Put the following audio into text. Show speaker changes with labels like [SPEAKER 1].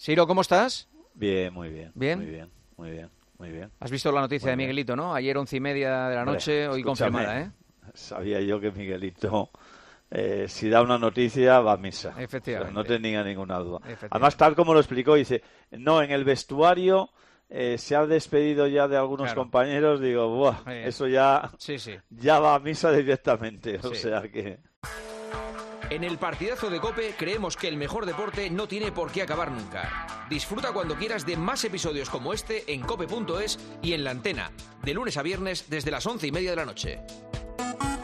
[SPEAKER 1] Siro, ¿cómo estás?
[SPEAKER 2] Bien, muy bien.
[SPEAKER 1] ¿Bien?
[SPEAKER 2] Muy bien.
[SPEAKER 1] Has visto la noticia de Miguelito, ¿no? Ayer 11:30 de la noche, hoy confirmada, ¿eh?
[SPEAKER 2] Sabía yo que Miguelito, si da una noticia, va a misa.
[SPEAKER 1] Efectivamente.
[SPEAKER 2] O sea, no tenía ninguna duda. Además, tal como lo explicó, dice, no, en el vestuario se ha despedido ya de algunos compañeros. Digo, buah, eso ya, ya va a misa directamente. O sea que...
[SPEAKER 3] En el partidazo de COPE creemos que el mejor deporte no tiene por qué acabar nunca. Disfruta cuando quieras de más episodios como este en cope.es y en La Antena, de lunes a viernes desde las 11:30 de la noche.